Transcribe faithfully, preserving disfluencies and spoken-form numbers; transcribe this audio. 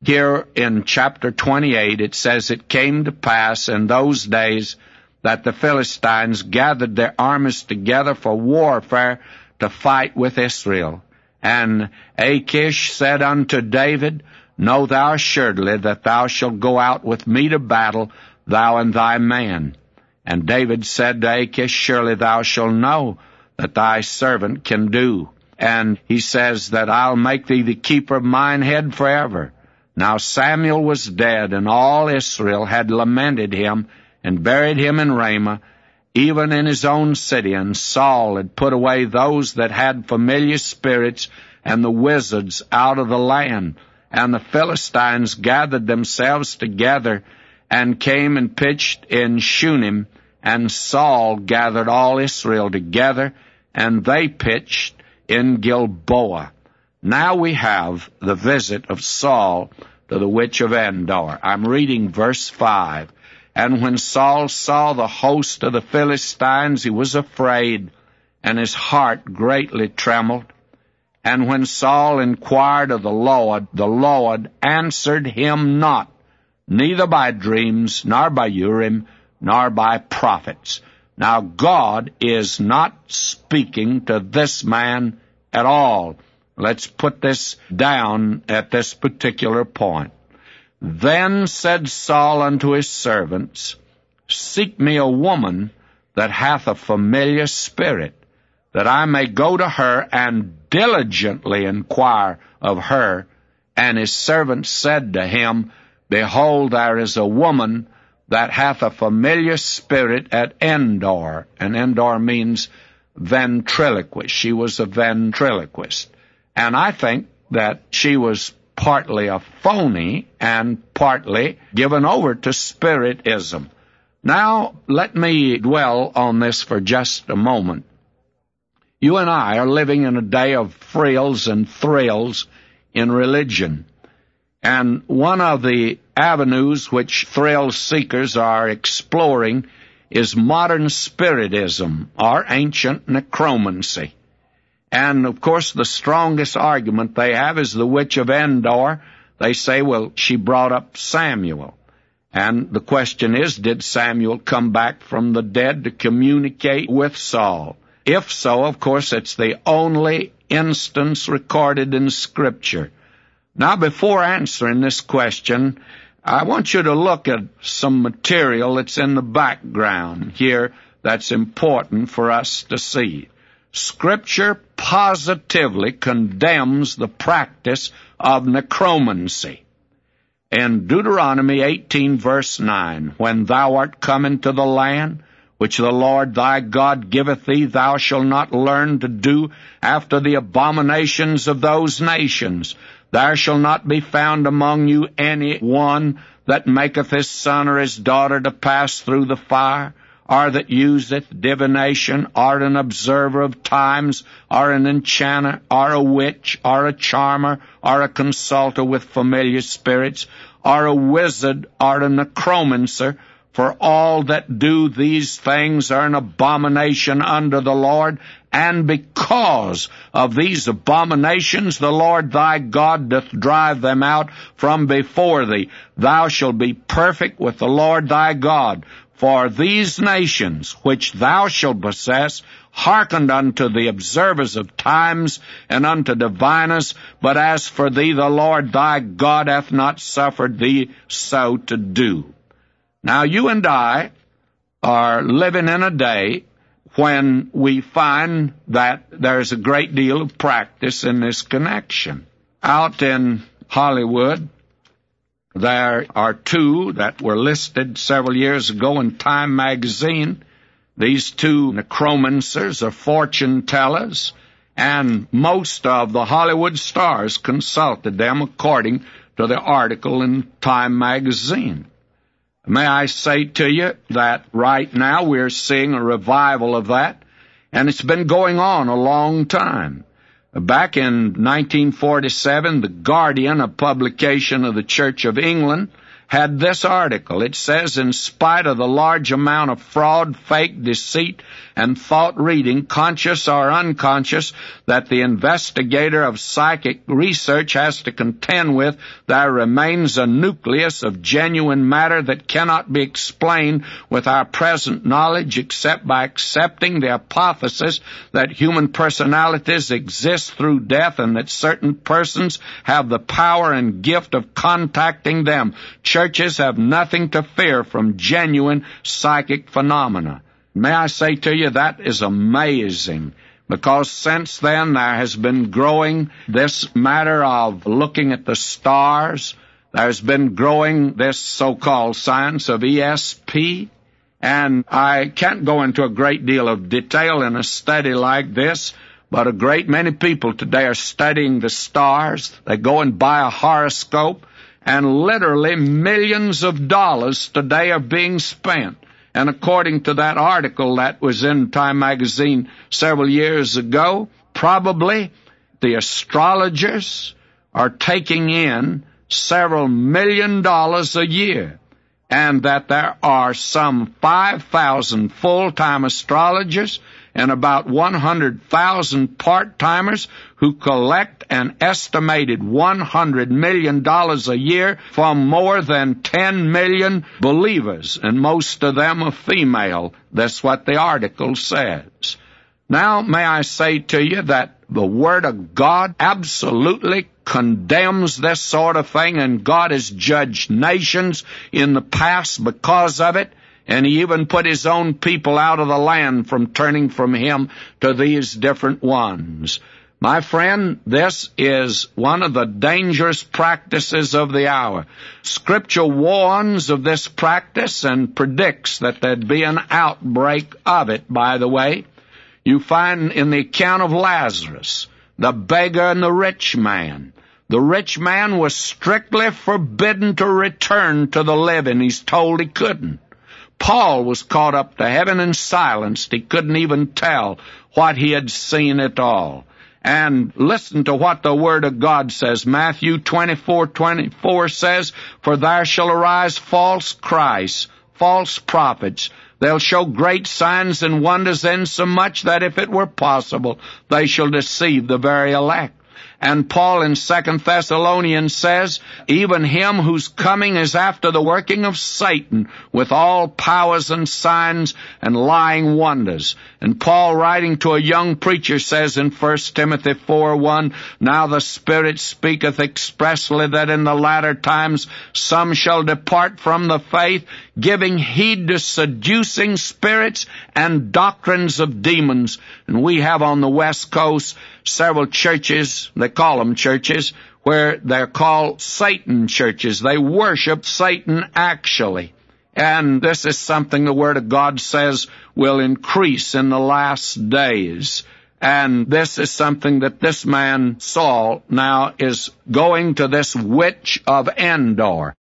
Here in chapter twenty-eight, it says, "It came to pass in those days that the Philistines gathered their armies together for warfare to fight with Israel. And Achish said unto David, Know thou assuredly that thou shalt go out with me to battle, thou and thy man. And David said to Achish, Surely thou shalt know that thy servant can do. And he says that I'll make thee the keeper of mine head forever. Now Samuel was dead, and all Israel had lamented him, and buried him in Ramah, even in his own city. And Saul had put away those that had familiar spirits and the wizards out of the land. And the Philistines gathered themselves together, and came and pitched in Shunem. And Saul gathered all Israel together, and they pitched in Gilboa." Now we have the visit of Saul to the witch of Endor. I'm reading verse five. "And when Saul saw the host of the Philistines, he was afraid, and his heart greatly trembled. And when Saul inquired of the Lord, the Lord answered him not, neither by dreams, nor by Urim, nor by prophets." Now God is not speaking to this man at all. Let's put this down at this particular point. "Then said Saul unto his servants, Seek me a woman that hath a familiar spirit, that I may go to her and diligently inquire of her. And his servants said to him, Behold, there is a woman that hath a familiar spirit at Endor." And Endor means ventriloquist. She was a ventriloquist. And I think that she was partly a phony and partly given over to spiritism. Now, let me dwell on this for just a moment. You and I are living in a day of frills and thrills in religion. And one of the avenues which thrill seekers are exploring is modern spiritism, or ancient necromancy. And, of course, the strongest argument they have is the witch of Endor. They say, well, she brought up Samuel. And the question is, did Samuel come back from the dead to communicate with Saul? If so, of course, it's the only instance recorded in Scripture. Now, before answering this question, I want you to look at some material that's in the background here that's important for us to see. Scripture positively condemns the practice of necromancy. In Deuteronomy eighteen, verse nine, "When thou art come into the land which the Lord thy God giveth thee, thou shalt not learn to do after the abominations of those nations. There shall not be found among you any one that maketh his son or his daughter to pass through the fire, or that useth divination, or an observer of times, or an enchanter, or a witch, or a charmer, or a consulter with familiar spirits, or a wizard, or a necromancer. For all that do these things are an abomination unto the Lord, and because of these abominations the Lord thy God doth drive them out from before thee. Thou shalt be perfect with the Lord thy God. For these nations which thou shalt possess hearkened unto the observers of times and unto diviners, but as for thee the Lord thy God hath not suffered thee so to do." Now you and I are living in a day when we find that there's a great deal of practice in this connection. Out in Hollywood, there are two that were listed several years ago in Time magazine. These two necromancers are fortune tellers, and most of the Hollywood stars consulted them according to the article in Time magazine. May I say to you that right now we're seeing a revival of that, and it's been going on a long time. Back in nineteen forty-seven, The Guardian, a publication of the Church of England, had this article. It says, in spite of the large amount of fraud, fake, deceit, and thought reading, conscious or unconscious, that the investigator of psychic research has to contend with, there remains a nucleus of genuine matter that cannot be explained with our present knowledge except by accepting the hypothesis that human personalities exist through death and that certain persons have the power and gift of contacting them. Churches have nothing to fear from genuine psychic phenomena. May I say to you, that is amazing, because since then there has been growing this matter of looking at the stars. There's been growing this so-called science of E S P, and I can't go into a great deal of detail in a study like this, but a great many people today are studying the stars. They go and buy a horoscope, and literally millions of dollars today are being spent. And according to that article that was in Time magazine several years ago, probably the astrologers are taking in several million dollars a year, and that there are some five thousand full-time astrologers and about one hundred thousand part-timers who collect an estimated one hundred million dollars a year from more than ten million believers, and most of them are female. That's what the article says. Now, may I say to you that the Word of God absolutely condemns this sort of thing, and God has judged nations in the past because of it. And he even put his own people out of the land from turning from him to these different ones. My friend, this is one of the dangerous practices of the hour. Scripture warns of this practice and predicts that there'd be an outbreak of it, by the way. You find in the account of Lazarus, the beggar and the rich man. The rich man was strictly forbidden to return to the living. He's told he couldn't. Paul was caught up to heaven and silenced. He couldn't even tell what he had seen at all. And listen to what the Word of God says. Matthew twenty-four twenty-four says, "For there shall arise false Christs, false prophets. They'll show great signs and wonders, insomuch that if it were possible, they shall deceive the very elect." And Paul in Second Thessalonians says, "Even him whose coming is after the working of Satan, with all powers and signs and lying wonders." And Paul, writing to a young preacher, says in First Timothy four one, "Now the Spirit speaketh expressly that in the latter times some shall depart from the faith, giving heed to seducing spirits and doctrines of demons." And we have on the West Coast several churches, they call them churches, where they're called Satan churches. They worship Satan actually. And this is something the Word of God says will increase in the last days. And this is something that this man, Saul, now is going to this witch of Endor.